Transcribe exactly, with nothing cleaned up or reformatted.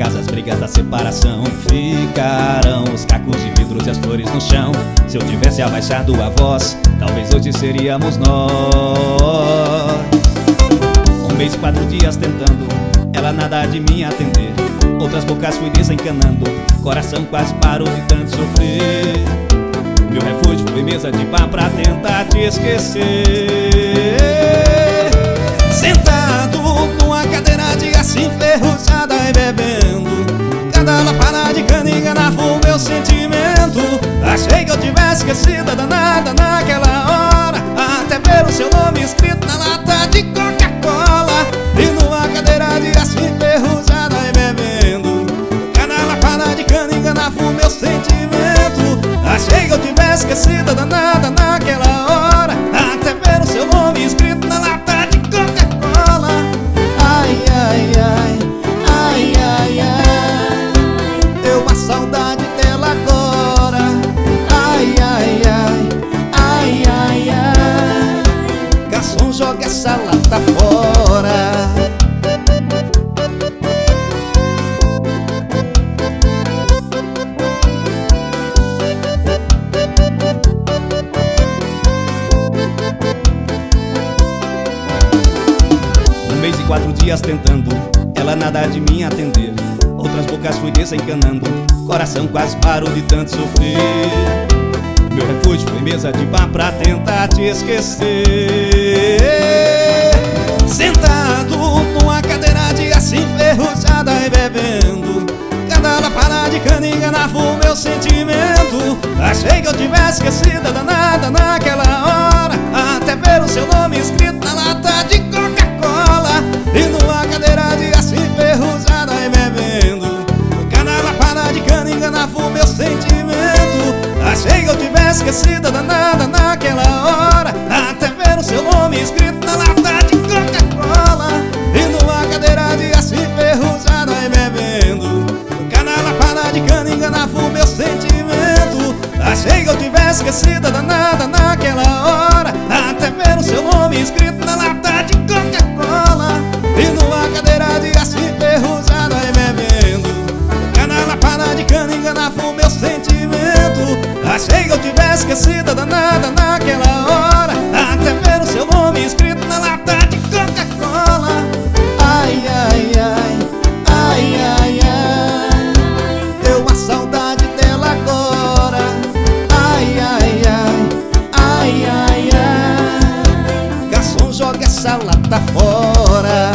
casa as brigas da separação. Ficarão os cacos de vidros e as flores no chão. Se eu tivesse abaixado a voz, talvez hoje seríamos nós. Um mês e quatro dias tentando, ela nada de mim atender. Outras bocas fui desencanando, coração quase parou de tanto sofrer. Meu refúgio foi mesa de bar pra tentar te esquecer. Sentado numa cadeira de aço enferrujada e bebendo, cada lapada de cana enganava o meu sentimento. Achei que eu tivesse esquecido a danada naquela hora, até ver o seu nome escrito na lata de Coca-Cola. E numa cadeira de aço enferrujada e bebendo, cada lapada de cana enganava o meu sentimento. Achei que eu tivesse esquecido a danada naquela hora, até ver o seu nome escrito na lata de Coca-Cola. Ai, ai, ai, ai, ai, ai, deu uma saudade dela agora. Ai, ai, ai, ai, ai, ai, garçom, joga essa lata fora. Quatro dias tentando, ela nada de mim atender. Outras bocas fui desencanando, coração quase parou de tanto sofrer. Meu refúgio foi mesa de bar pra tentar te esquecer. Sentado numa cadeira de aço enferrujada e bebendo, cada lapada de cana enganava o meu sentimento. Achei que eu tivesse esquecido a danada naquela hora, até ver o seu nome escrito na lata de Coca-Cola. E numa cadeira de aço enferrujada e bebendo, cada lapada de cana enganava o meu sentimento. Achei que eu tivesse esquecido a danada naquela hora, até ver o seu nome escrito na lata de Coca-Cola. E numa cadeira de aço enferrujada e bebendo, cada lapada de cana enganava o meu sentimento. Achei que eu tivesse esquecido a danada naquela hora, até ver o seu nome escrito na lata de Coca-Cola. E numa cadeira de aço enferrujada e bebendo, cada lapada de cana enganava o meu sentimento. Achei que eu tivesse esquecido a danada naquela hora, até ver o seu nome escrito na lata de Coca-Cola. Ai, ai, ai, ai, ai, ai, deu uma saudade dela agora. Ai, ai, ai, ai, ai, ai, garçom, joga essa lata fora.